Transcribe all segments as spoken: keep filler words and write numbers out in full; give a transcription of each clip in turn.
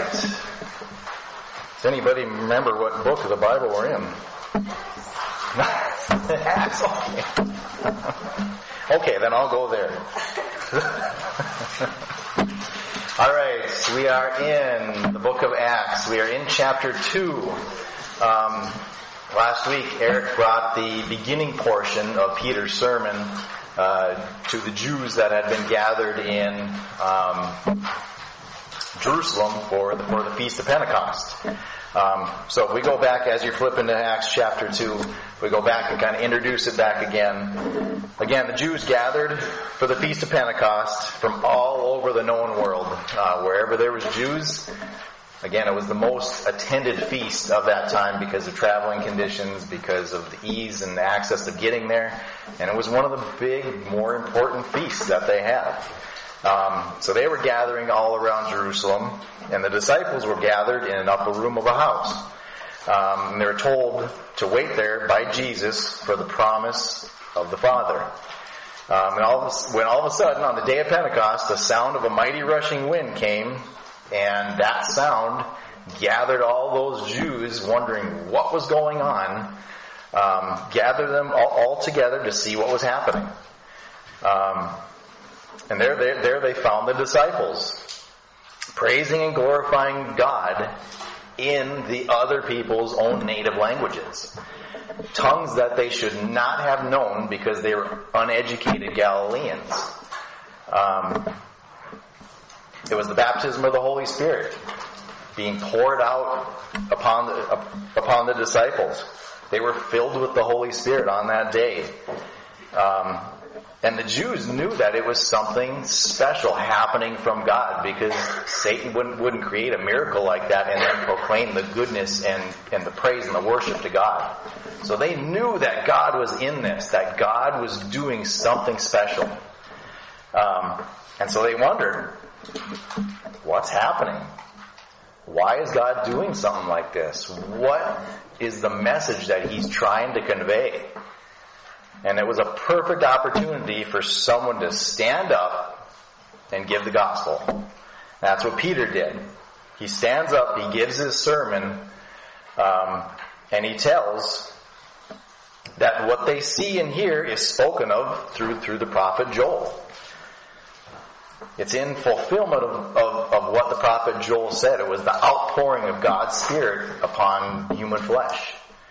Does anybody remember what book of the Bible we're in? Acts. Okay. Okay, then I'll go there. All right, we are in the book of Acts. We are in chapter two. Um, last week, Eric brought the beginning portion of Peter's sermon uh, to the Jews that had been gathered in um, Jerusalem for the, for the Feast of Pentecost. Um, so if we go back, as you're flipping to Acts chapter two, we go back and kind of introduce it back again. Again, the Jews gathered for the Feast of Pentecost from all over the known world. Uh, wherever there was Jews, again, it was the most attended feast of that time because of traveling conditions, because of the ease and the access of getting there. And it was one of the big, more important feasts that they had. Um, so they were gathering all around Jerusalem, and the disciples were gathered in an upper room of a house. Um, and they were told to wait there by Jesus for the promise of the Father. Um, and all of a, when all of a sudden, on the day of Pentecost, the sound of a mighty rushing wind came, and that sound gathered all those Jews wondering what was going on, um, gathered them all, all together to see what was happening. Um, And there, there, there they found the disciples, praising and glorifying God in the other people's own native languages. Tongues that they should not have known because they were uneducated Galileans. Um, it was the baptism of the Holy Spirit being poured out upon the, upon the disciples. They were filled with the Holy Spirit on that day. Um, And the Jews knew that it was something special happening from God, because Satan wouldn't, wouldn't create a miracle like that and then proclaim the goodness and, and the praise and the worship to God. So they knew that God was in this, that God was doing something special. Um, and so they wondered, what's happening? Why is God doing something like this? What is the message that He's trying to convey? And it was a perfect opportunity for someone to stand up and give the gospel. That's what Peter did. He stands up, he gives his sermon, um, and he tells that what they see and hear is spoken of through through the prophet Joel. It's in fulfillment of, of, of what the prophet Joel said. It was the outpouring of God's Spirit upon human flesh.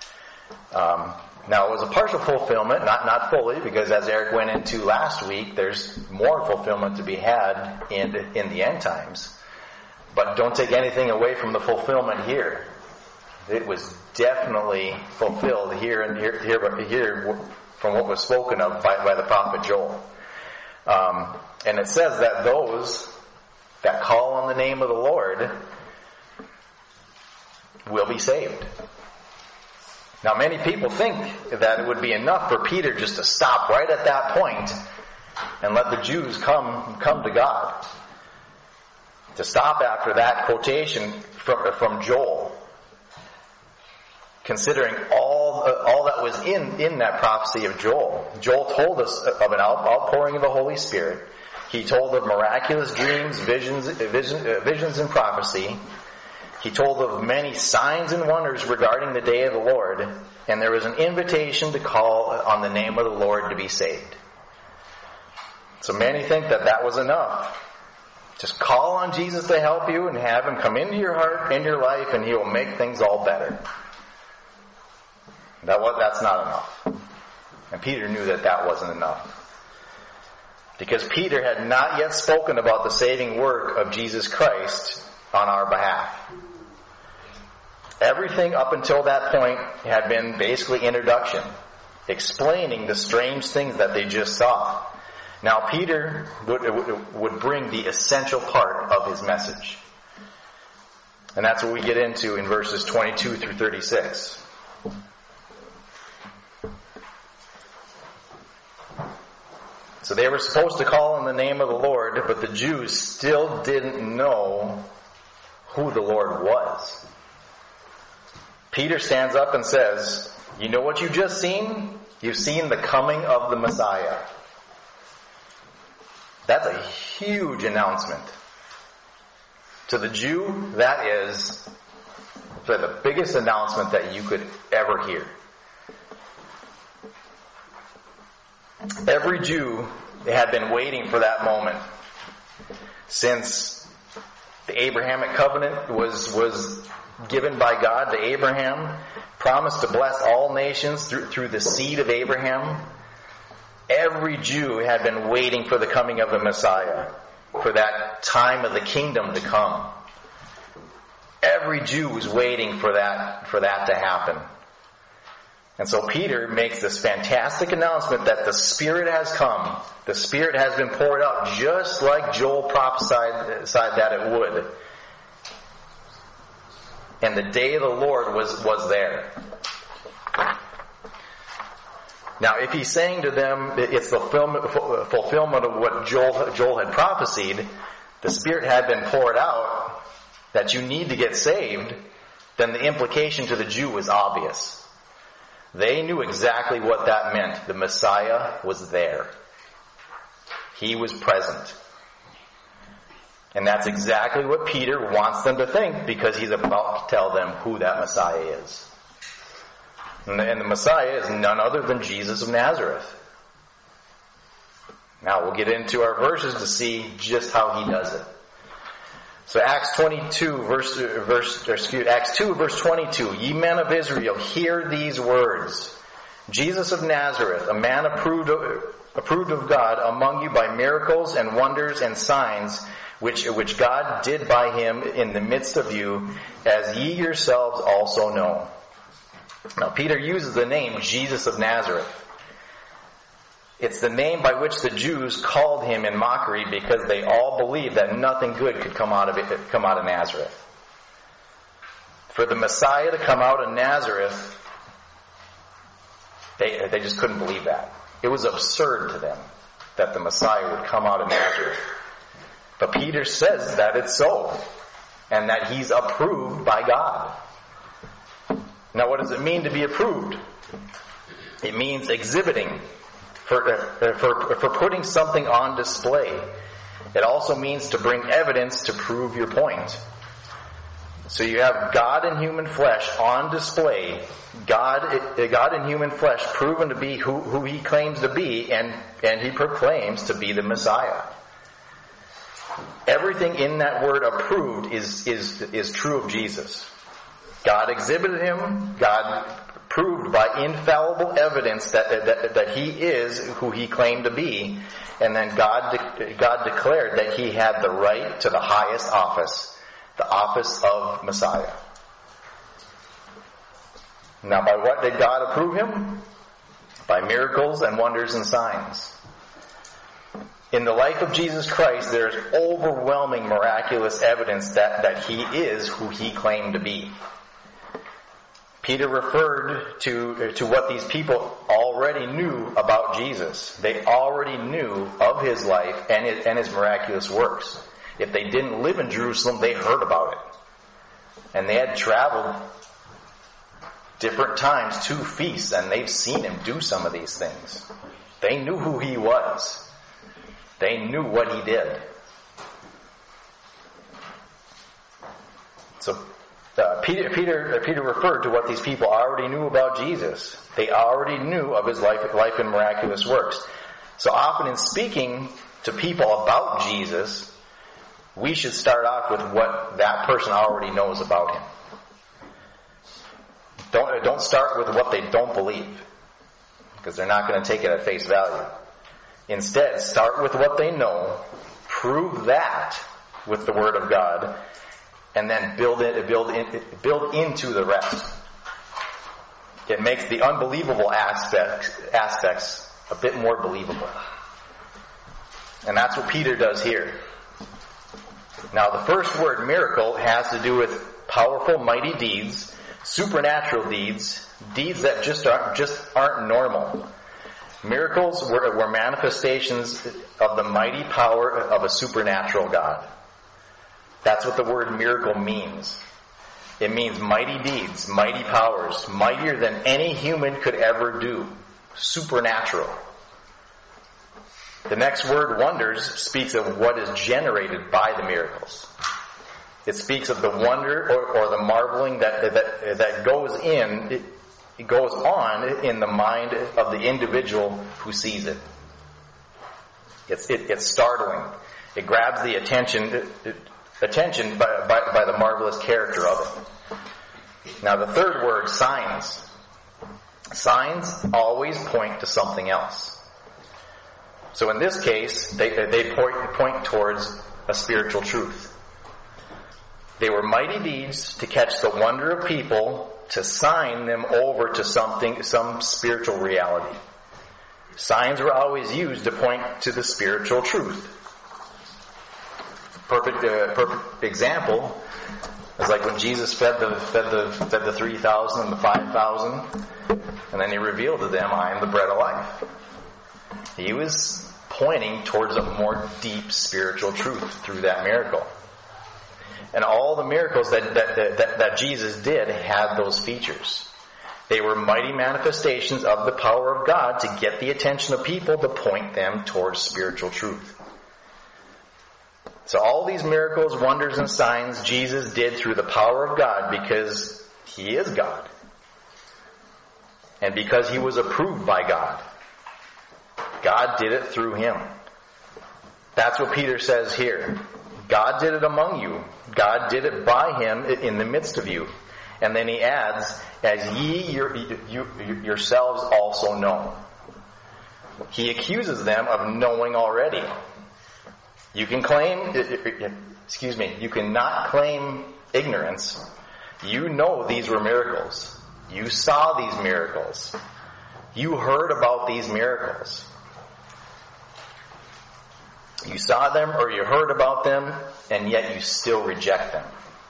Um, Now, it was a partial fulfillment, not not fully, because as Eric went into last week, there's more fulfillment to be had in in the end times. But don't take anything away from the fulfillment here. It was definitely fulfilled here and here, here, here from what was spoken of by, by the prophet Joel. Um, and it says that those that call on the name of the Lord will be saved. Now, many people think that it would be enough for Peter just to stop right at that point and let the Jews come come to God. To stop after that quotation from, from Joel, considering all all that was in, in that prophecy of Joel. Joel told us of an outpouring of the Holy Spirit. He told of miraculous dreams, visions, visions, visions and prophecy. He told of many signs and wonders regarding the day of the Lord, and there was an invitation to call on the name of the Lord to be saved. So many think that that was enough. Just call on Jesus to help you and have Him come into your heart, into your life, and He will make things all better. That was, that's not enough. And Peter knew that that wasn't enough. Because Peter had not yet spoken about the saving work of Jesus Christ on our behalf. Everything up until that point had been basically introduction, explaining the strange things that they just saw. Now Peter would, would bring the essential part of his message. And that's what we get into in verses twenty-two through thirty-six. So they were supposed to call on the name of the Lord, but the Jews still didn't know who the Lord was. Peter stands up and says, you know what you've just seen? You've seen the coming of the Messiah. That's a huge announcement. To the Jew, that is the biggest announcement that you could ever hear. Every Jew had been waiting for that moment since the Abrahamic covenant was was given by God to Abraham, promised to bless all nations through, through the seed of Abraham. Every Jew had been waiting for the coming of the Messiah, for that time of the kingdom to come. Every Jew was waiting for that, for that to happen. And so Peter makes this fantastic announcement that the Spirit has come. The Spirit has been poured out just like Joel prophesied that it would. And the day of the Lord was, was there. Now, if he's saying to them it's the fulfillment of what Joel, Joel had prophesied, the Spirit had been poured out, that you need to get saved, then the implication to the Jew was obvious. They knew exactly what that meant. The Messiah was there. He was present. And that's exactly what Peter wants them to think, because he's about to tell them who that Messiah is. And the, and the Messiah is none other than Jesus of Nazareth. Now we'll get into our verses to see just how he does it. So Acts twenty-two, verse, verse, or excuse, Acts two, verse twenty-two. Ye men of Israel, hear these words. Jesus of Nazareth, a man approved of, approved of God among you by miracles and wonders and signs, which, which God did by him in the midst of you, as ye yourselves also know. Now Peter uses the name Jesus of Nazareth. It's the name by which the Jews called him in mockery, because they all believed that nothing good could come out of it, come out of Nazareth. For the Messiah to come out of Nazareth, they, they just couldn't believe that. It was absurd to them that the Messiah would come out of Nazareth. But Peter says that it's so, and that he's approved by God. Now, what does it mean to be approved? It means exhibiting. For, for, for putting something on display. It also means to bring evidence to prove your point. So you have God in human flesh on display, God, God in human flesh proven to be who, who he claims to be, and, and he proclaims to be the Messiah. Everything in that word approved is, is, is true of Jesus. God exhibited him, God proved by infallible evidence that, that that he is who he claimed to be, and then God de- God declared that he had the right to the highest office, the office of Messiah. Now, by what did God approve him? By miracles and wonders and signs. In the life of Jesus Christ, there is overwhelming miraculous evidence that, that he is who he claimed to be. Peter referred to, to what these people already knew about Jesus. They already knew of his life and his, and his miraculous works. If they didn't live in Jerusalem, they heard about it. And they had traveled different times to feasts, and they've seen him do some of these things. They knew who he was. They knew what he did. So Uh, Peter, Peter, Peter referred to what these people already knew about Jesus. They already knew of his life, life and miraculous works. So often in speaking to people about Jesus, we should start off with what that person already knows about him. Don't, don't start with what they don't believe, because they're not going to take it at face value. Instead, start with what they know, prove that with the Word of God, and then build it, build in, build into the rest. It makes the unbelievable aspects, aspects a bit more believable. And that's what Peter does here. Now, the first word, miracle, has to do with powerful, mighty deeds, supernatural deeds, deeds that just aren't, just aren't normal. Miracles were, were manifestations of the mighty power of a supernatural God. That's what the word miracle means. It means mighty deeds, mighty powers, mightier than any human could ever do. Supernatural. The next word, wonders, speaks of what is generated by the miracles. It speaks of the wonder or, or the marveling that, that, that goes in, it, it goes on in the mind of the individual who sees it. It's, it, it's startling. It grabs the attention, it, it, attention by, by, by the marvelous character of it. Now the third word, signs. Signs always point to something else. So in this case, they, they point, point towards a spiritual truth. They were mighty deeds to catch the wonder of people, to sign them over to something, some spiritual reality. Signs were always used to point to the spiritual truth. Perfect, uh, perfect example is like when Jesus fed the fed the fed the three thousand and the five thousand, and then he revealed to them, "I am the bread of life." He was pointing towards a more deep spiritual truth through that miracle. And all the miracles that, that, that, that Jesus did had those features. They were mighty manifestations of the power of God to get the attention of people, to point them towards spiritual truth. So all these miracles, wonders, and signs Jesus did through the power of God because He is God. And because He was approved by God. God did it through Him. That's what Peter says here. God did it among you. God did it by Him in the midst of you. And then he adds, as ye your, you, yourselves also know. He accuses them of knowing already. You can claim, excuse me, you cannot claim ignorance. You know these were miracles. You saw these miracles. You heard about these miracles. You saw them or you heard about them, and yet you still reject them.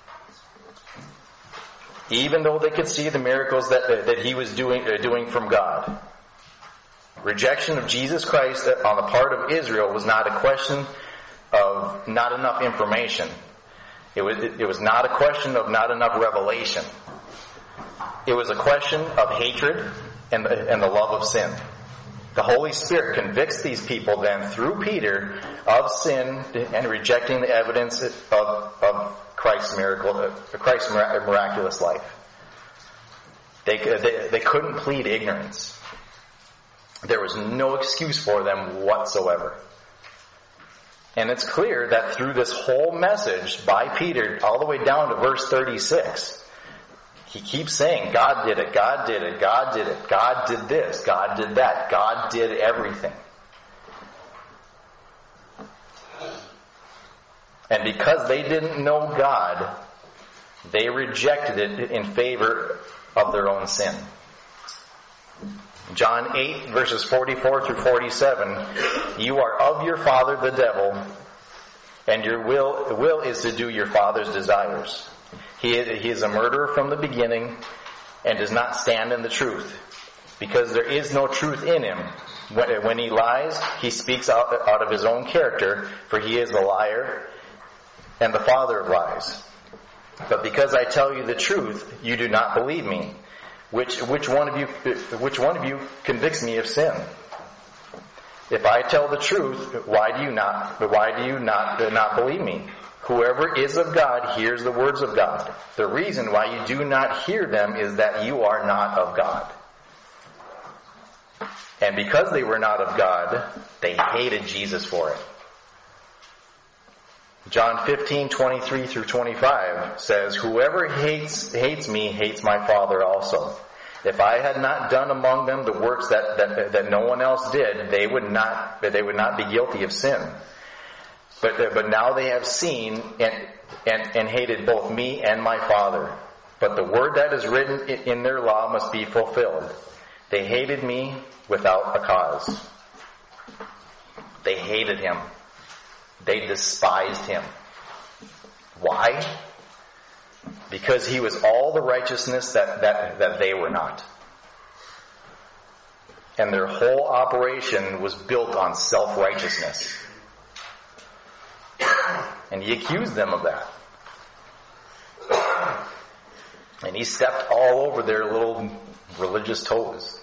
Even though they could see the miracles that, that he was doing, uh, doing from God. Rejection of Jesus Christ on the part of Israel was not a question of not enough information. It was, it, it was not a question of not enough revelation. It was a question of hatred and the, and the love of sin. The Holy Spirit convicts these people then through Peter of sin and rejecting the evidence of, of Christ's miracle, Christ's miraculous life. They, they, they couldn't plead ignorance. There was no excuse for them whatsoever. And it's clear that through this whole message by Peter, all the way down to verse thirty-six, he keeps saying, God did it, God did it, God did it, God did this, God did that, God did everything. And because they didn't know God, they rejected it in favor of their own sin. John eight, verses forty-four through forty-seven, you are of your father the devil, and your will, will is to do your father's desires. He, he is a murderer from the beginning and does not stand in the truth, because there is no truth in him. When, when he lies, he speaks out, out of his own character, for he is a liar and the father of lies. But because I tell you the truth, you do not believe me. Which which one of you which one of you convicts me of sin? If I tell the truth, why do you not why do you not not believe me? Whoever is of God hears the words of God. The reason why you do not hear them is that you are not of God. And because they were not of God, they hated Jesus for it. John fifteen, twenty-three through twenty-five says, whoever hates hates me hates my Father also. If I had not done among them the works that, that, that no one else did, they would not they would not be guilty of sin. But, but now they have seen and, and, and hated both me and my Father. But the word that is written in their law must be fulfilled. They hated me without a cause. They hated him. They despised him. Why? Because he was all the righteousness that, that, that they were not. And their whole operation was built on self-righteousness. And he accused them of that. And he stepped all over their little religious toes.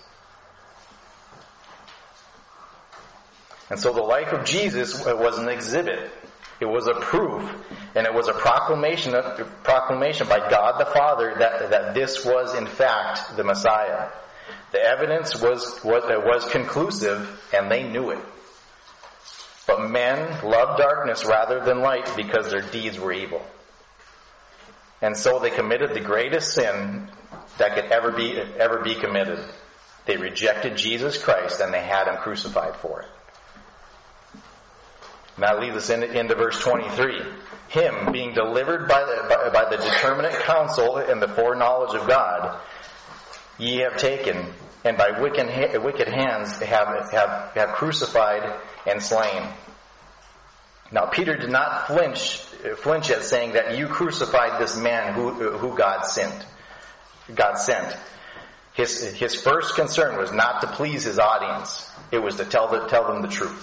And so the life of Jesus was an exhibit. It was a proof And it was a proclamation, a proclamation by God the Father that, that this was in fact the Messiah. The evidence was, was, was conclusive, and they knew it. But men loved darkness rather than light because their deeds were evil. And so they committed the greatest sin that could ever be, ever be committed. They rejected Jesus Christ, and they had Him crucified for it. Now lead us into, into verse twenty-three. Him, being delivered by the, by, by the determinate counsel and the foreknowledge of God, ye have taken, and by wicked, wicked hands have, have, have crucified and slain. Now Peter did not flinch, flinch at saying that you crucified this man who, who God sent. God sent. His, his first concern was not to please his audience. It was to tell, the, tell them the truth.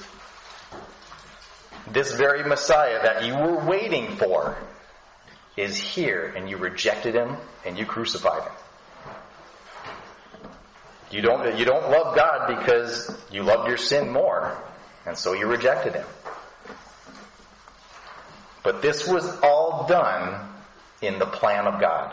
This very Messiah that you were waiting for is here, and you rejected Him and you crucified Him. You don't, you don't love God because you loved your sin more, and so you rejected Him. But this was all done in the plan of God.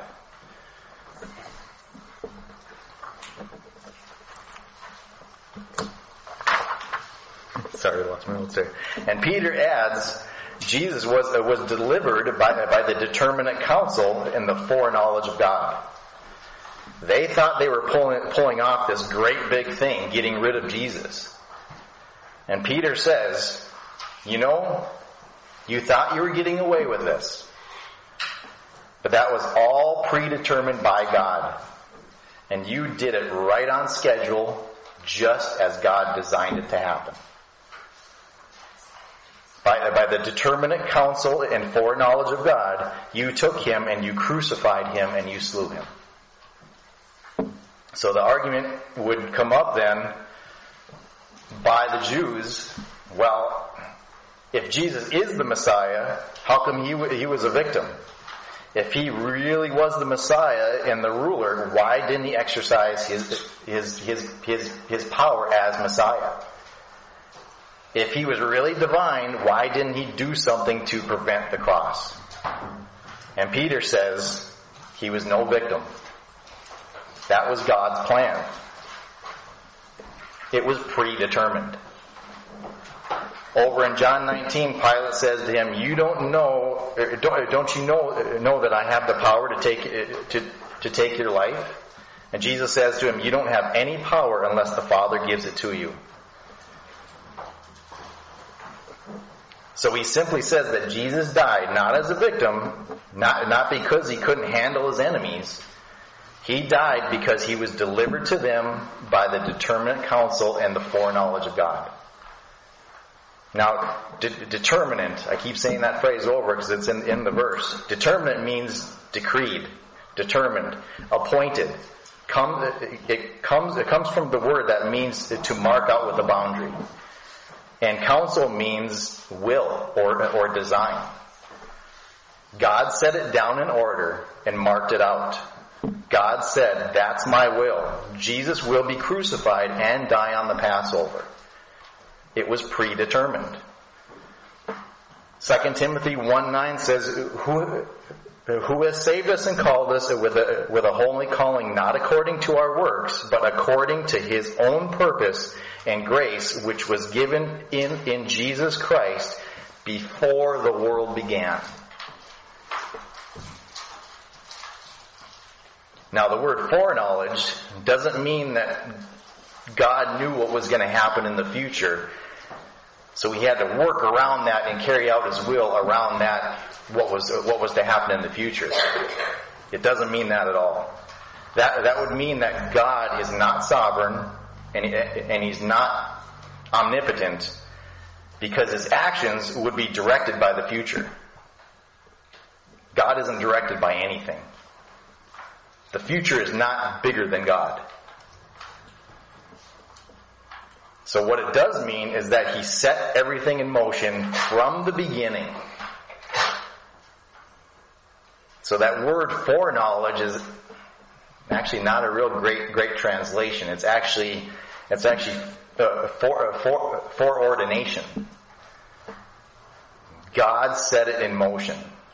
Sorry, I lost my notes there. And Peter adds, Jesus was uh, was delivered by, by the determinate counsel and the foreknowledge of God. They thought they were pulling, pulling off this great big thing, getting rid of Jesus. And Peter says, you know, you thought you were getting away with this. But that was all predetermined by God. And you did it right on schedule, just as God designed it to happen. By, by the determinate counsel and foreknowledge of God, you took Him and you crucified Him and you slew Him. So the argument would come up then by the Jews, well, if Jesus is the Messiah, how come he, he was a victim? If He really was the Messiah and the ruler, why didn't He exercise his, his, his, his, his power as Messiah? If He was really divine, why didn't He do something to prevent the cross? And Peter says He was no victim. That was God's plan. It was predetermined. Over in John nineteen, Pilate says to Him, "You don't know, don't you know, know that I have the power to take to to take your life?" And Jesus says to him, "You don't have any power unless the Father gives it to you." So he simply says that Jesus died not as a victim, not, not because He couldn't handle His enemies. He died because He was delivered to them by the determinate counsel and the foreknowledge of God. Now, de- determinant, I keep saying that phrase over because it's in, in the verse. Determinant means decreed, determined, appointed. Come, it, comes, it comes from the word that means to mark out with a boundary. And counsel means will or, or design. God set it down in order and marked it out. God said, that's my will. Jesus will be crucified and die on the Passover. It was predetermined. Second Timothy one nine says, who, who has saved us and called us with a, with a holy calling, not according to our works, but according to His own purpose and grace, which was given in, in Jesus Christ before the world began. Now, the word foreknowledge doesn't mean that God knew what was going to happen in the future, so He had to work around that and carry out His will around that, what was what was to happen in the future. It doesn't mean that at all. That that would mean that God is not sovereign and, and He's not omnipotent, because His actions would be directed by the future. God isn't directed by anything. The future is not bigger than God. So what it does mean is that He set everything in motion from the beginning. So that word foreknowledge is actually not a real great great translation. It's actually it's actually uh, for, for, foreordination. God set it in motion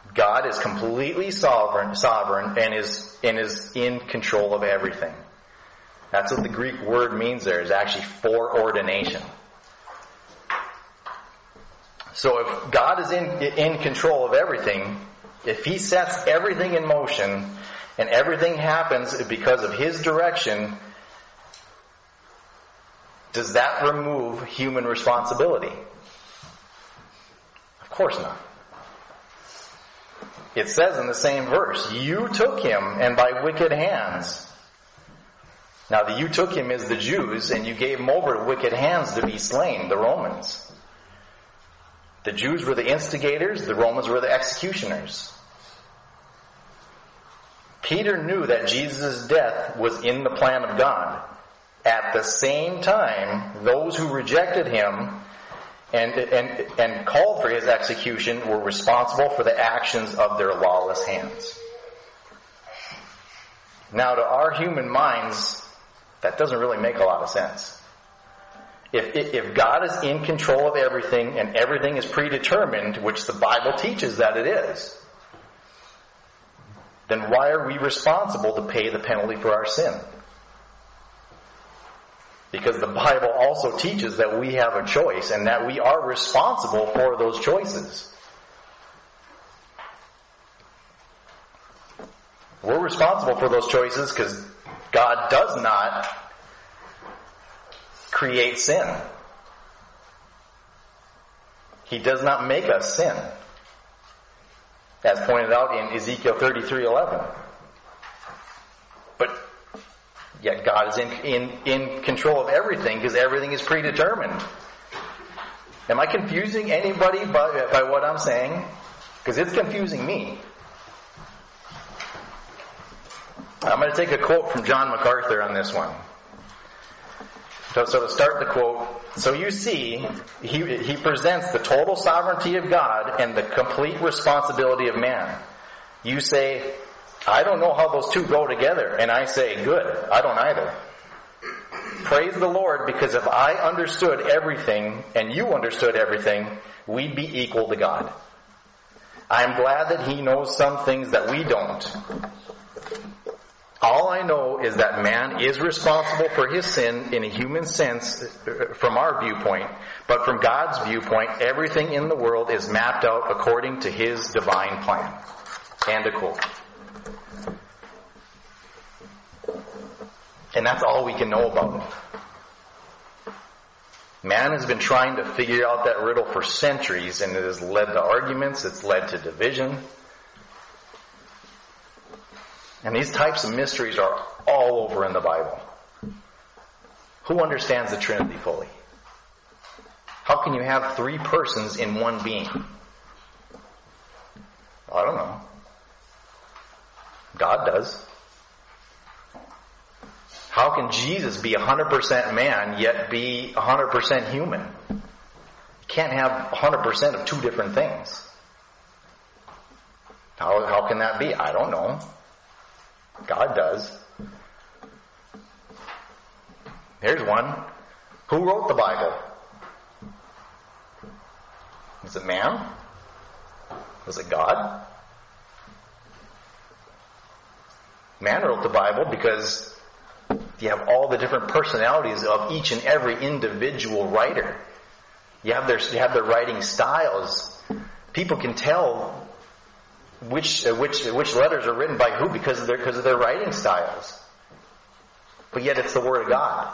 God is completely sovereign, sovereign and is, and is in control of everything. That's what the Greek word means there, is actually foreordination. So if God is in, in control of everything, if He sets everything in motion and everything happens because of His direction, does that remove human responsibility? Of course not. It says in the same verse, you took him, and by wicked hands. Now the you took him is the Jews, and you gave him over to wicked hands to be slain, the Romans. The Jews were the instigators, the Romans were the executioners. Peter knew that Jesus' death was in the plan of God. At the same time, those who rejected him and, and, and called for his execution were responsible for the actions of their lawless hands. Now, to our human minds, that doesn't really make a lot of sense. If, if God is in control of everything and everything is predetermined, which the Bible teaches that it is, then why are we responsible to pay the penalty for our sin? Because the Bible also teaches that we have a choice and that we are responsible for those choices. We're responsible for those choices because God does not create sin. He does not make us sin. As pointed out in Ezekiel thirty-three eleven. But yet God is in, in, in control of everything because everything is predetermined. Am I confusing anybody by, by what I'm saying? Because it's confusing me. I'm going to take a quote from John MacArthur on this one. So, so to start the quote, so you see, he, he presents the total sovereignty of God and the complete responsibility of man. You say, I don't know how those two go together. And I say, good, I don't either. Praise the Lord, because if I understood everything and you understood everything, we'd be equal to God. I am glad that He knows some things that we don't. All I know is that man is responsible for his sin in a human sense from our viewpoint, but from God's viewpoint, everything in the world is mapped out according to His divine plan. End of quote. And that's all we can know about it. Man has been trying to figure out that riddle for centuries, and it has led to arguments, it's led to division. And these types of mysteries are all over in the Bible. Who understands the Trinity fully? How can you have three persons in one being? I don't know. God does. How can Jesus be one hundred percent man yet be one hundred percent human? You can't have one hundred percent of two different things. How, how can that be? I don't know. God does. Here's one. Who wrote the Bible? Was it man? Was it God? Man wrote the Bible because you have all the different personalities of each and every individual writer. You have their, you have their writing styles. People can tell which uh, which which letters are written by who because of their because of their writing styles. But yet it's the Word of God.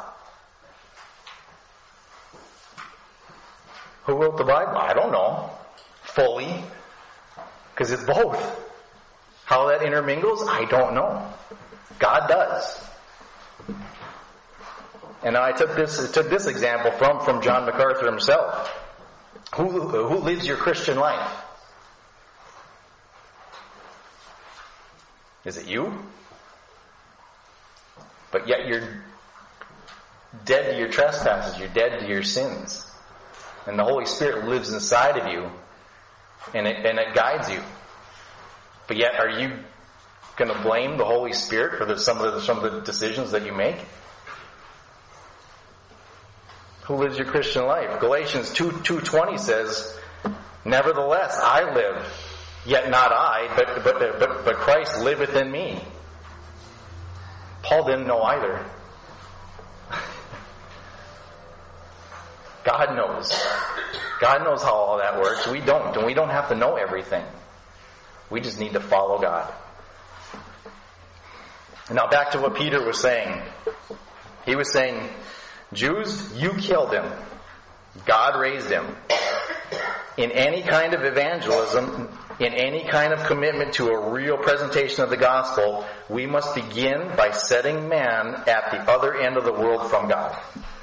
Who wrote the Bible? I don't know fully, because it's both. How that intermingles, I don't know. God does. And I took this took this example from, from John MacArthur himself. Who who lives your Christian life? Is it you? But yet you're dead to your trespasses. You're dead to your sins. And the Holy Spirit lives inside of you. And it, and it guides you. But yet are you going to blame the Holy Spirit for the, some, of the, some of the decisions that you make? Who lives your Christian life? Galatians two twenty says, nevertheless, I live. Yet not I, but, but, but, but Christ liveth in me. Paul didn't know either. God knows. God knows how all that works. We don't, and we don't have to know everything. We just need to follow God. Now back to what Peter was saying. He was saying, Jews, you killed him. God raised him. In any kind of evangelism, in any kind of commitment to a real presentation of the gospel, we must begin by setting man at the other end of the world from God.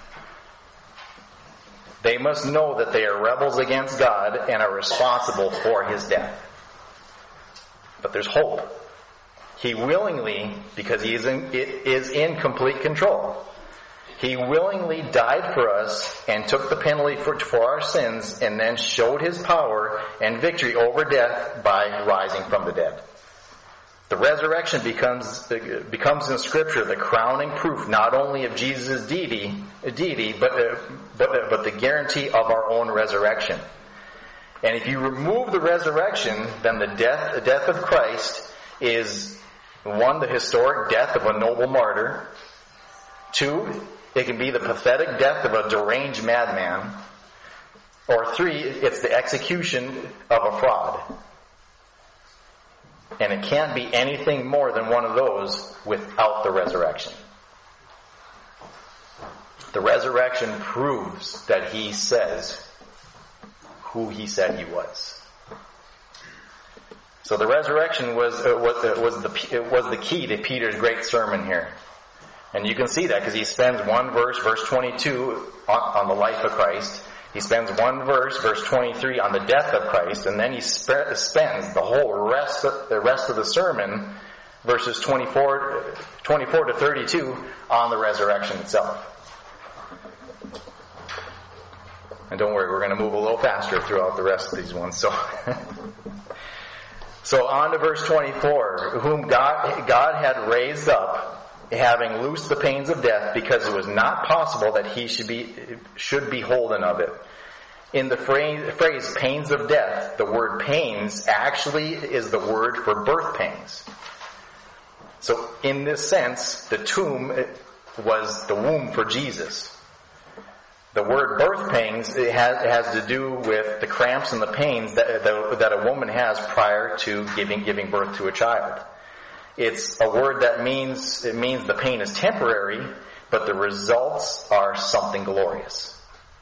They must know that they are rebels against God and are responsible for his death. But there's hope. He willingly, because he is in, is in complete control, he willingly died for us and took the penalty for, for our sins, and then showed his power and victory over death by rising from the dead. The resurrection becomes becomes in Scripture the crowning proof not only of Jesus' deity, deity but, uh, but, uh, but the guarantee of our own resurrection. And if you remove the resurrection, then the death, the death of Christ is, one, the historic death of a noble martyr. Two, it can be the pathetic death of a deranged madman. Or three, it's the execution of a fraud. And it can't be anything more than one of those without the resurrection. The resurrection proves that he says who he said he was. So the resurrection was uh, was, uh, was the it was the key to Peter's great sermon here. And you can see that because he spends one verse, verse twenty-two, on, on the life of Christ. He spends one verse, verse twenty-three, on the death of Christ, and then he sp- spends the whole rest of, the rest of the sermon, verses twenty-four, twenty-four to thirty-two, on the resurrection itself. And don't worry, we're going to move a little faster throughout the rest of these ones. So, so on to verse twenty-four, whom God God had raised up, having loosed the pains of death, because it was not possible that he should be should be holden of it. In the phrase, phrase pains of death, the word pains actually is the word for birth pains. So in this sense, the tomb was the womb for Jesus. The word birth pains it has, it has to do with the cramps and the pains that, that, that a woman has prior to giving giving birth to a child. It's a word that means, it means the pain is temporary, but the results are something glorious.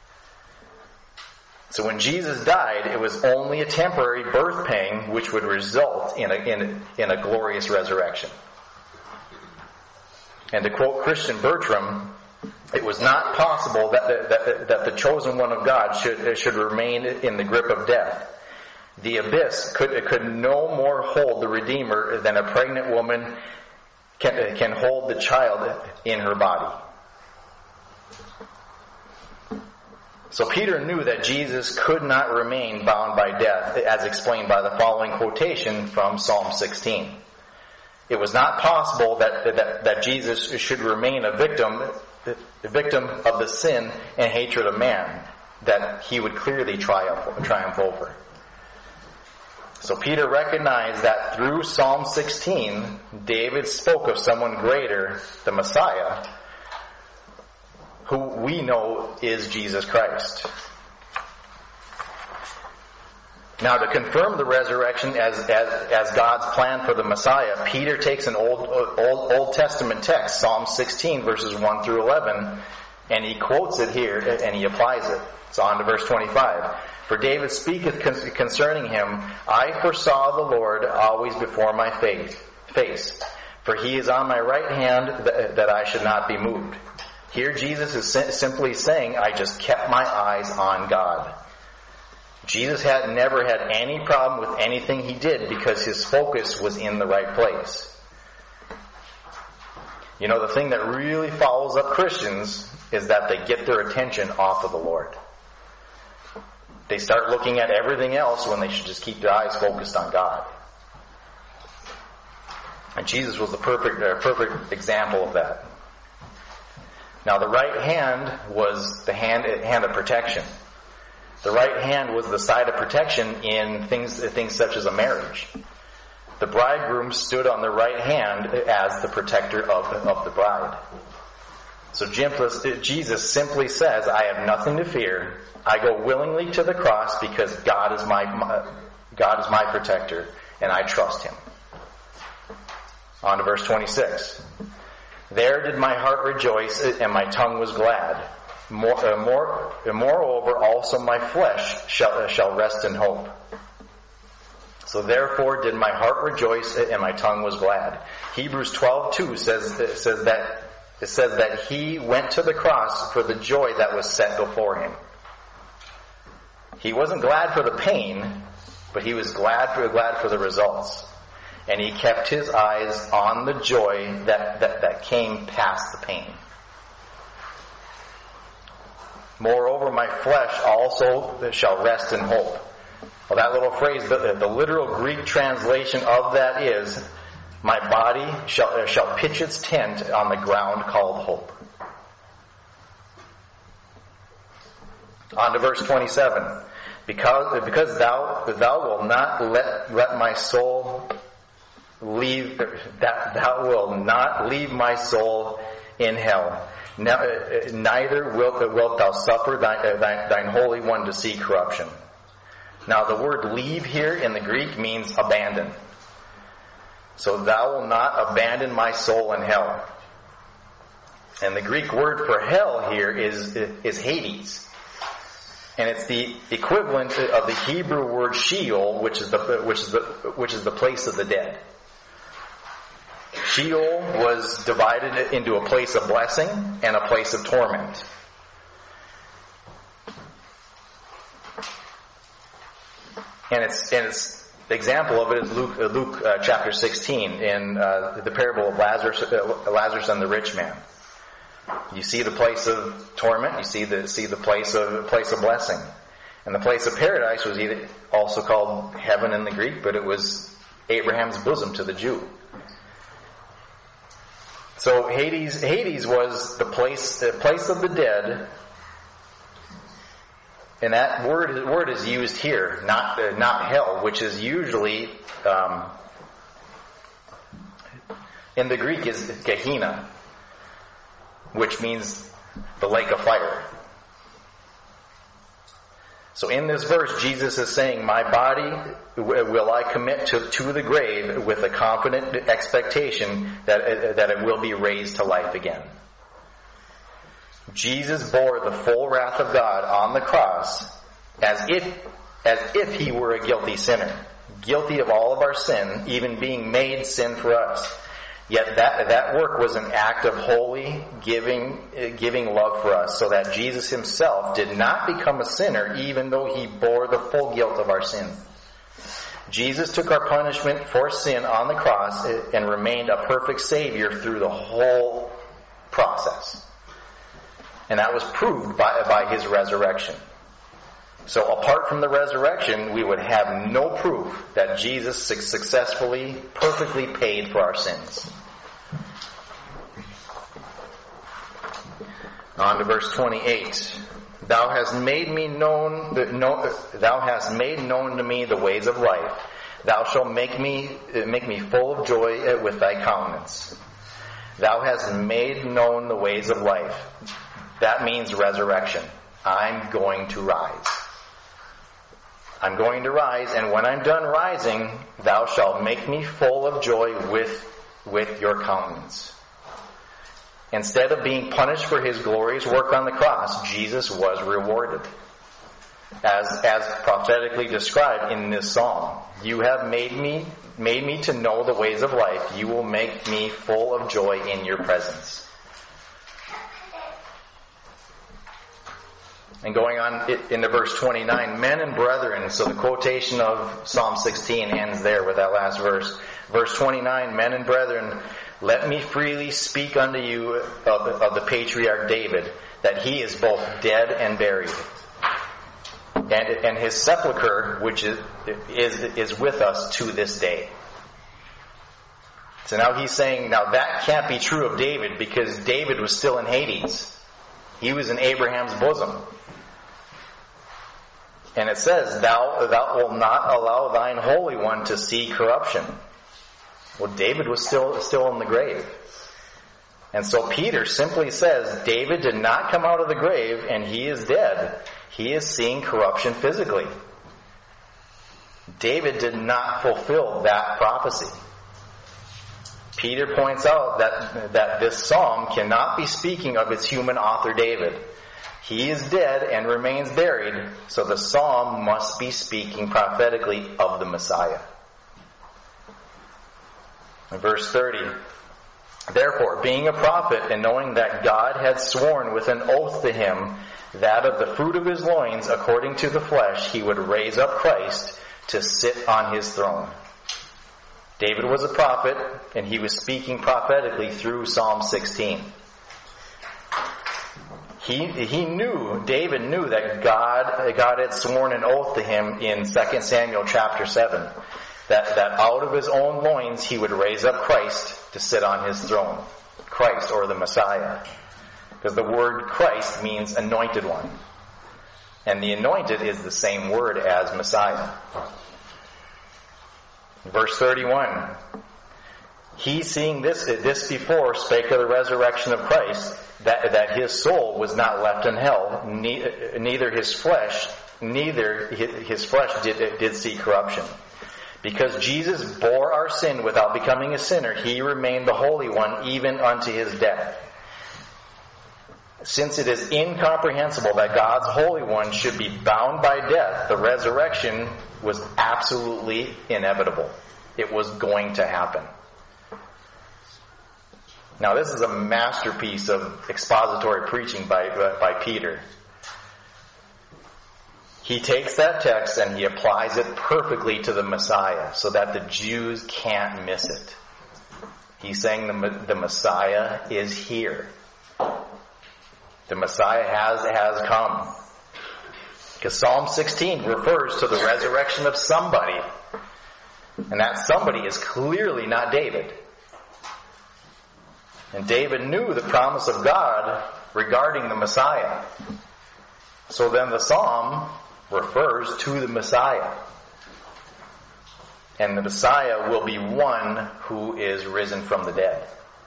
So when Jesus died, it was only a temporary birth pain which would result in a, in, in a glorious resurrection. And to quote Christian Bertram, it was not possible that the, that, that the chosen one of God should, should remain in the grip of death. The abyss could, could no more hold the Redeemer than a pregnant woman can, can hold the child in her body. So Peter knew that Jesus could not remain bound by death, as explained by the following quotation from Psalm sixteen. It was not possible that, that, that Jesus should remain a victim, a victim of the sin and hatred of man that he would clearly triumph, triumph over. So Peter recognized that through Psalm sixteen, David spoke of someone greater, the Messiah, who we know is Jesus Christ. Now, to confirm the resurrection as, as, as God's plan for the Messiah, Peter takes an Old, Old, Old Testament text, Psalm sixteen, verses one through eleven, and he quotes it here, and he applies it. It's on to verse twenty-five. For David speaketh concerning him, I foresaw the Lord always before my face, for he is on my right hand that I should not be moved. Here Jesus is simply saying, I just kept my eyes on God. Jesus had never had any problem with anything he did because his focus was in the right place. You know, the thing that really follows up Christians is that they get their attention off of the Lord. They start looking at everything else when they should just keep their eyes focused on God. And Jesus was the perfect, uh, perfect example of that. Now, the right hand was the hand, hand of protection. The right hand was the side of protection in things, things such as a marriage. The bridegroom stood on the right hand as the protector of, of the bride. So Jesus simply says, I have nothing to fear. I go willingly to the cross because God is my, my God is my protector, and I trust him. On to verse twenty-six. There did my heart rejoice, and my tongue was glad. More, uh, more, moreover, also my flesh shall, uh, shall rest in hope. So therefore did my heart rejoice, and my tongue was glad. Hebrews twelve two says, says that it says that he went to the cross for the joy that was set before him. He wasn't glad for the pain, but he was glad for glad for the results. And he kept his eyes on the joy that, that, that came past the pain. Moreover, my flesh also shall rest in hope. Well, that little phrase, the, the literal Greek translation of that is, my body shall, shall pitch its tent on the ground called hope. On to verse twenty-seven. Because, because thou, thou wilt not let, let my soul leave, that thou wilt not leave my soul in hell. Neither wilt, wilt thou suffer thine, thine, thine Holy One to see corruption. Now the word leave here in the Greek means abandon. So thou wilt not abandon my soul in hell. And the Greek word for hell here is, is Hades. And it's the equivalent of the Hebrew word Sheol, which is the which is the which is the place of the dead. Sheol was divided into a place of blessing and a place of torment. And it's and it's the example of it is Luke uh, Luke uh, chapter sixteen in uh, the parable of Lazarus uh, Lazarus and the rich man. You see the place of torment. You see the see the place of place of blessing, and the place of paradise was either also called heaven in the Greek, but it was Abraham's bosom to the Jew. So Hades Hades was the place the place of the dead, and that word word is used here, not uh, not hell, which is usually um, in the Greek is Gehenna, which means the lake of fire. So in this verse, Jesus is saying, my body will I commit to, to the grave with a confident expectation that, that it will be raised to life again. Jesus bore the full wrath of God on the cross as if, as if he were a guilty sinner, guilty of all of our sin, even being made sin for us. Yet that that work was an act of holy giving giving love for us, so that Jesus himself did not become a sinner even though he bore the full guilt of our sin. Jesus took our punishment for sin on the cross and remained a perfect Savior through the whole process. And that was proved by, by his resurrection. So apart from the resurrection, we would have no proof that Jesus successfully, perfectly paid for our sins. On to verse twenty-eight. Thou hast made me known, no, thou hast made known to me the ways of life. Thou shalt make me make me full of joy with thy countenance. Thou hast made known the ways of life. That means resurrection. I'm going to rise. I'm going to rise, and when I'm done rising, thou shalt make me full of joy with, with your countenance. Instead of being punished for his glorious work on the cross, Jesus was rewarded. As, as prophetically described in this psalm, you have made me, made me to know the ways of life. You will make me full of joy in your presence. And going on into verse twenty-nine, men and brethren, so the quotation of Psalm sixteen ends there with that last verse. Verse twenty-nine, men and brethren, let me freely speak unto you of, of the patriarch David, that he is both dead and buried. And, and his sepulcher, which is, is, is with us to this day. So now he's saying, now that can't be true of David, because David was still in Hades. He was in Abraham's bosom. And it says, thou, thou wilt not allow thine Holy One to see corruption. Well, David was still, still in the grave. And so Peter simply says, David did not come out of the grave and he is dead. He is seeing corruption physically. David did not fulfill that prophecy. Peter points out that, that this psalm cannot be speaking of its human author David. He is dead and remains buried, so the psalm must be speaking prophetically of the Messiah. In verse thirty, therefore, being a prophet and knowing that God had sworn with an oath to him that of the fruit of his loins, according to the flesh, he would raise up Christ to sit on his throne. David was a prophet, and he was speaking prophetically through Psalm sixteen. He he knew, David knew that God God had sworn an oath to him in Second Samuel chapter seven, that, that out of his own loins he would raise up Christ to sit on his throne. Christ, or the Messiah. Because the word Christ means anointed one. And the anointed is the same word as Messiah. Verse thirty-one. He, seeing this this before, spake of the resurrection of Christ, that, that his soul was not left in hell, ne- neither his flesh, neither his flesh did, did see corruption. Because Jesus bore our sin without becoming a sinner, he remained the Holy One even unto his death. Since it is incomprehensible that God's Holy One should be bound by death, the resurrection was absolutely inevitable. It was going to happen. Now, this is a masterpiece of expository preaching by, by Peter. He takes that text and he applies it perfectly to the Messiah so that the Jews can't miss it. He's saying the, the Messiah is here. The Messiah has, has come. Because Psalm sixteen refers to the resurrection of somebody. And that somebody is clearly not David. And David knew the promise of God regarding the Messiah. So then the psalm refers to the Messiah. And the Messiah will be one who is risen from the dead.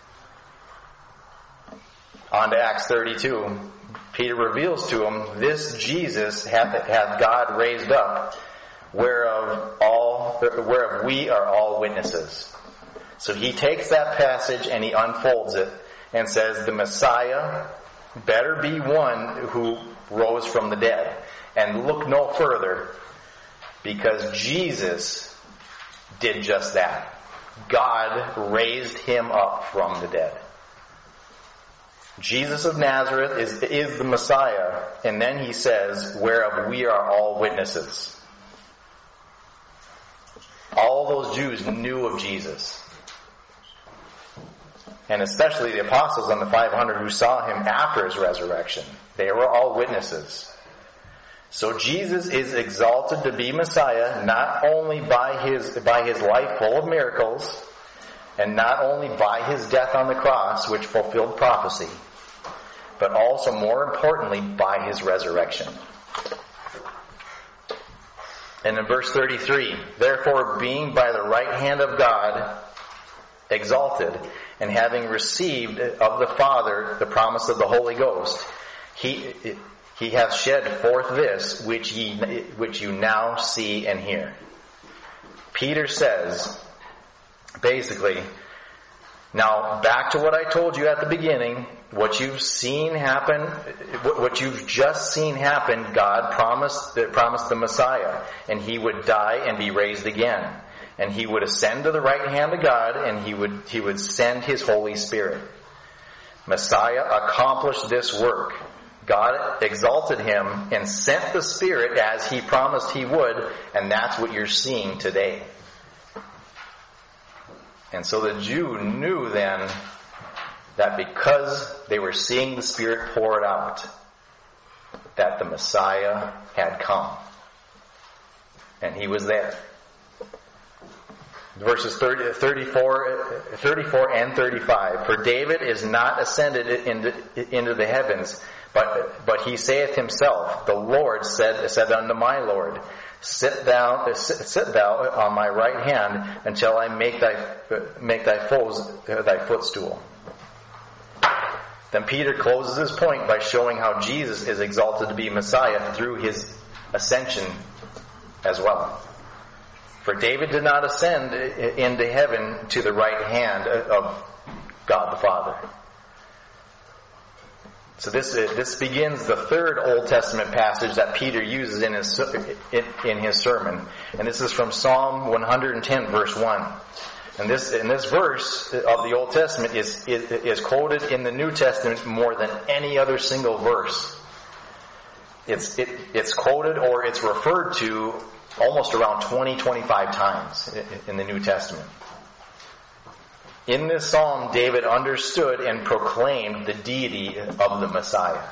On to Acts thirty-two. Peter reveals to him, this Jesus hath, hath God raised up, whereof all, whereof we are all witnesses. So he takes that passage and he unfolds it and says the Messiah better be one who rose from the dead. And look no further, because Jesus did just that. God raised him up from the dead. Jesus of Nazareth is, is the Messiah, and then he says, whereof we are all witnesses. All those Jews knew of Jesus. And especially the apostles and the five hundred who saw him after his resurrection. They were all witnesses. So Jesus is exalted to be Messiah not only by his, by his life full of miracles, and not only by his death on the cross, which fulfilled prophecy, but also more importantly by his resurrection. And in verse thirty-three, therefore being by the right hand of God exalted, and having received of the Father the promise of the Holy Ghost, he he hath shed forth this which ye which you now see and hear. Peter says, basically, now back to what I told you at the beginning, what you've seen happen, what you've just seen happen, God promised promised the Messiah, and he would die and be raised again. And he would ascend to the right hand of God, and he would he would send his Holy Spirit. Messiah accomplished this work. God exalted him and sent the Spirit as he promised he would, and that's what you're seeing today. And so the Jew knew then that because they were seeing the Spirit poured out, that the Messiah had come. And he was there. Verses thirty, thirty-four, thirty-four and thirty-five. For David is not ascended into, into the heavens, But but he saith himself, the Lord said said unto my Lord, Sit thou, sit, sit thou on my right hand until I make thy make thy foes thy footstool. Then Peter closes his point by showing how Jesus is exalted to be Messiah through his ascension as well. For David did not ascend into heaven to the right hand of God the Father. So this this begins the third Old Testament passage that Peter uses in his in his sermon, and this is from Psalm one hundred ten, verse one. And this in this verse of the Old Testament is, is is quoted in the New Testament more than any other single verse. It's it, it's quoted or it's referred to almost around twenty, twenty-five times in the New Testament. In this psalm, David understood and proclaimed the deity of the Messiah.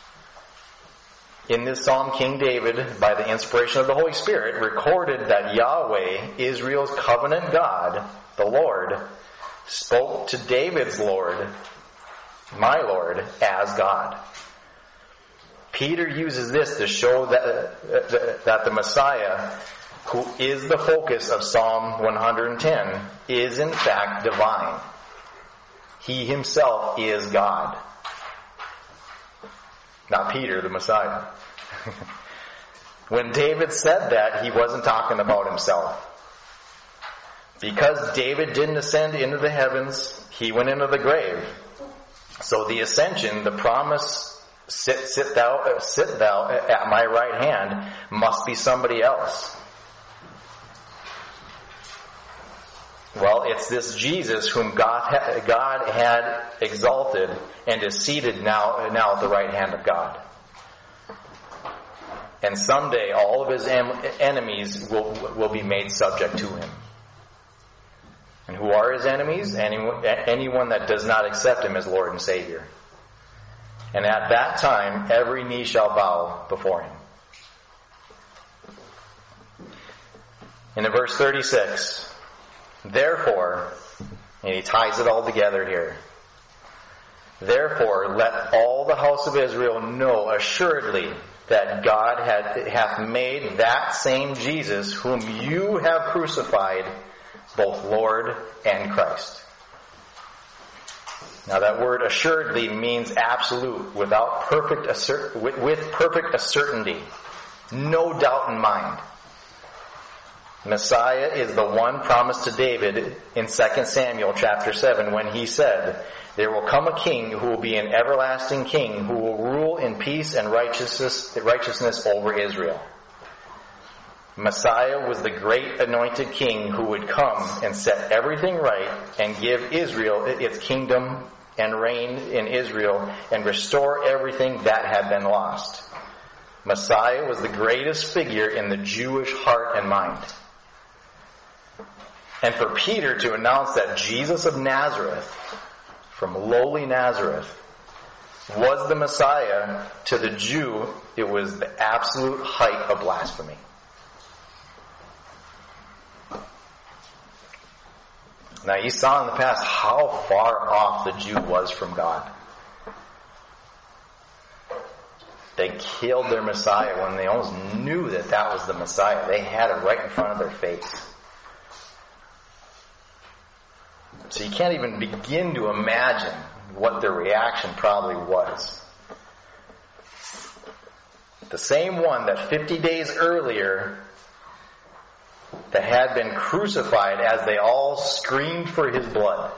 In this psalm, King David, by the inspiration of the Holy Spirit, recorded that Yahweh, Israel's covenant God, the Lord, spoke to David's Lord, my Lord, as God. Peter uses this to show that, that the Messiah, who is the focus of Psalm one hundred ten, is in fact divine. He himself is God. Not Peter, the Messiah. When David said that, he wasn't talking about himself. Because David didn't ascend into the heavens, he went into the grave. So the ascension, the promise, sit, sit thou, sit thou at my right hand, must be somebody else. Well, it's this Jesus whom God God had exalted and is seated now, now at the right hand of God. And someday all of his em- enemies will, will be made subject to him. And who are his enemies? Anyone, anyone that does not accept him as Lord and Savior. And at that time, every knee shall bow before him. And in verse thirty-six... Therefore, and he ties it all together here. Therefore, let all the house of Israel know assuredly that God had, hath made that same Jesus whom you have crucified both Lord and Christ. Now that word assuredly means absolute, without perfect assert, with, with perfect certainty, no doubt in mind. Messiah is the one promised to David in Second Samuel chapter seven when he said, There will come a king who will be an everlasting king who will rule in peace and righteousness, righteousness over Israel. Messiah was the great anointed king who would come and set everything right and give Israel its kingdom and reign in Israel and restore everything that had been lost. Messiah was the greatest figure in the Jewish heart and mind. And for Peter to announce that Jesus of Nazareth, from lowly Nazareth, was the Messiah, to the Jew, it was the absolute height of blasphemy. Now you saw in the past how far off the Jew was from God. They killed their Messiah when they almost knew that that was the Messiah. They had it right in front of their face. So you can't even begin to imagine what their reaction probably was. The same one that fifty days earlier that had been crucified as they all screamed for his blood.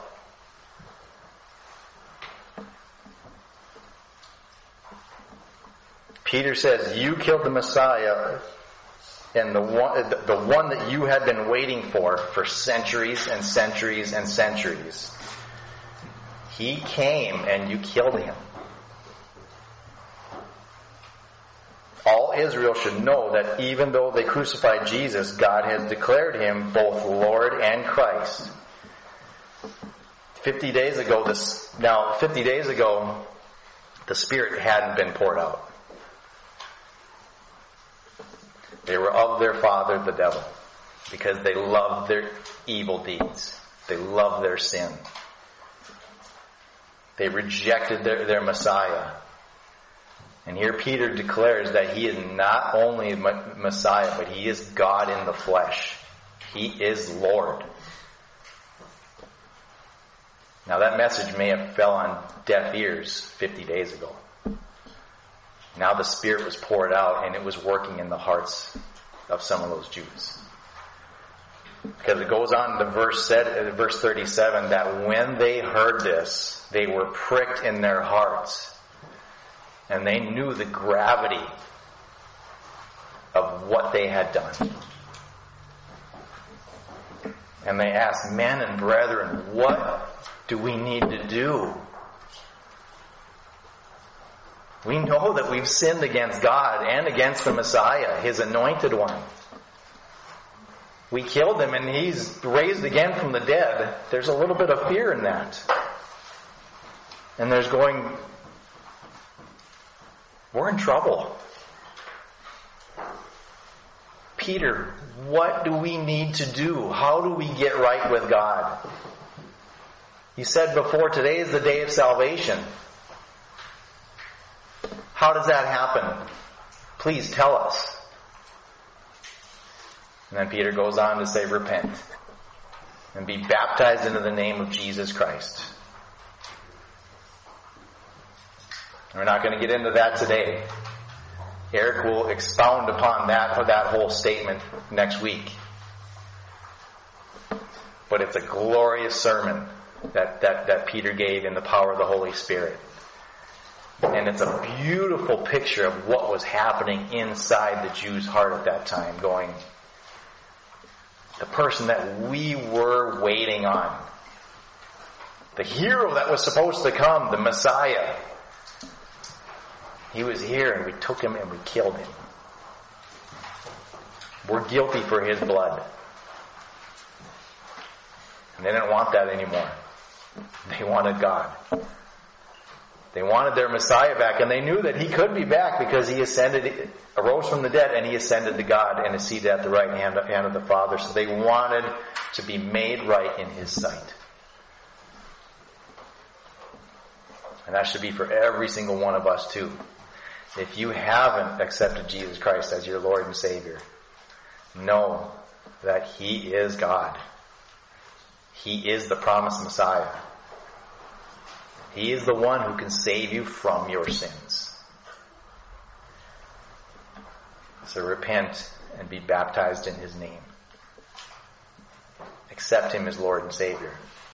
Peter says, you killed the Messiah, and the one, the one that you had been waiting for for centuries and centuries and centuries. He came and you killed him. All Israel should know that even though they crucified Jesus, God has declared him both Lord and Christ. Fifty days ago, this now fifty days ago, the Spirit hadn't been poured out. They were of their father, the devil, because they loved their evil deeds. They loved their sin. They rejected their, their Messiah. And here Peter declares that he is not only Messiah, but he is God in the flesh. He is Lord. Now that message may have fell on deaf ears fifty days ago. Now the Spirit was poured out and it was working in the hearts of some of those Jews. Because it goes on to verse verse thirty-seven that when they heard this, they were pricked in their hearts. And they knew the gravity of what they had done. And they asked, men and brethren, what do we need to do? We know that we've sinned against God and against the Messiah, His anointed one. We killed him and he's raised again from the dead. There's a little bit of fear in that. And there's going, we're in trouble. Peter, what do we need to do? How do we get right with God? You said before, today is the day of salvation. How does that happen? Please tell us. And then Peter goes on to say, repent and be baptized into the name of Jesus Christ. We're not going to get into that today. Eric will expound upon that for that whole statement next week. But it's a glorious sermon that, that, that Peter gave in the power of the Holy Spirit. And it's a beautiful picture of what was happening inside the Jews' heart at that time, going, the person that we were waiting on, the hero that was supposed to come, the Messiah, he was here and we took him and we killed him. We're guilty for his blood. And they didn't want that anymore. They wanted God. They wanted their Messiah back, and they knew that he could be back because he ascended, arose from the dead, and he ascended to God and is seated at the right hand, hand of the Father. So they wanted to be made right in his sight. And that should be for every single one of us too. If you haven't accepted Jesus Christ as your Lord and Savior, know that he is God. He is the promised Messiah. He is the one who can save you from your sins. So repent and be baptized in his name. Accept him as Lord and Savior.